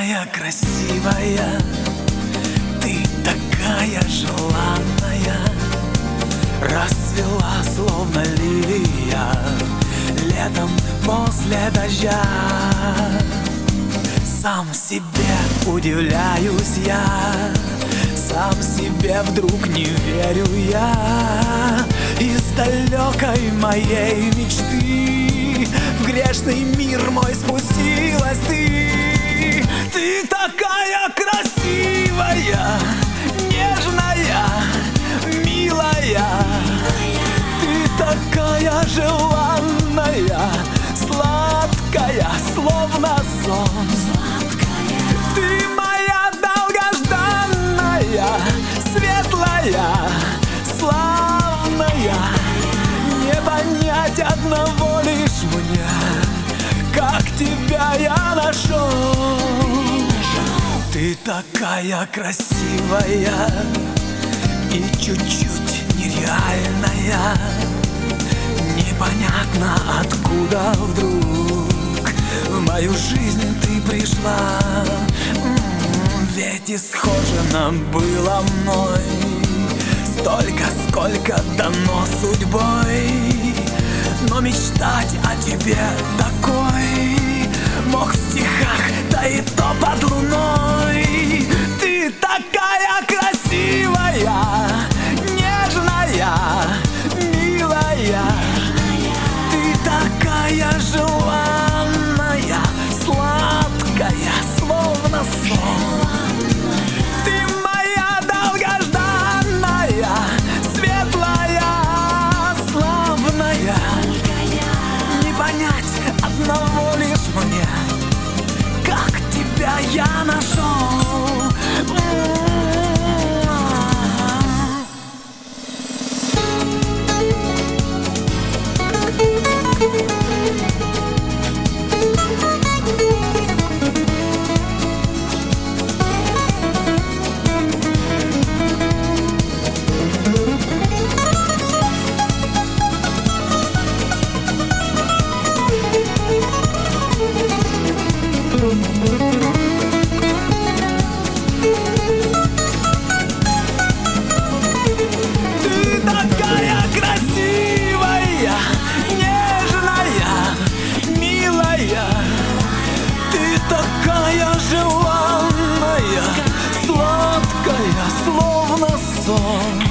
такая красивая, ты такая желанная, расцвела словно лилия летом после дождя. Сам себе удивляюсь я, сам себе вдруг не верю я. Из далекой моей мечты в грешный мир мой спустилась ты. Ты такая красивая, нежная, милая. Ты такая желанная, сладкая, словно сон. Ты моя долгожданная, светлая, славная. Не понять одного лишь мне, как тебя я нашел. Ты такая красивая и чуть-чуть нереальная. Непонятно откуда вдруг в мою жизнь ты пришла. Ведь исхожено было мной столько, сколько дано судьбой. Но мечтать о тебе такой мог в стихах, да и то под луной. Ты такая красивая, нежная, милая. Ты такая желанная, сладкая, словно сон. Ты моя долгожданная, светлая, славная. Не понять одного лишь мне, как тебя я нашел. Ты такая красивая, нежная, милая. Ты такая желанная, сладкая, словно сон.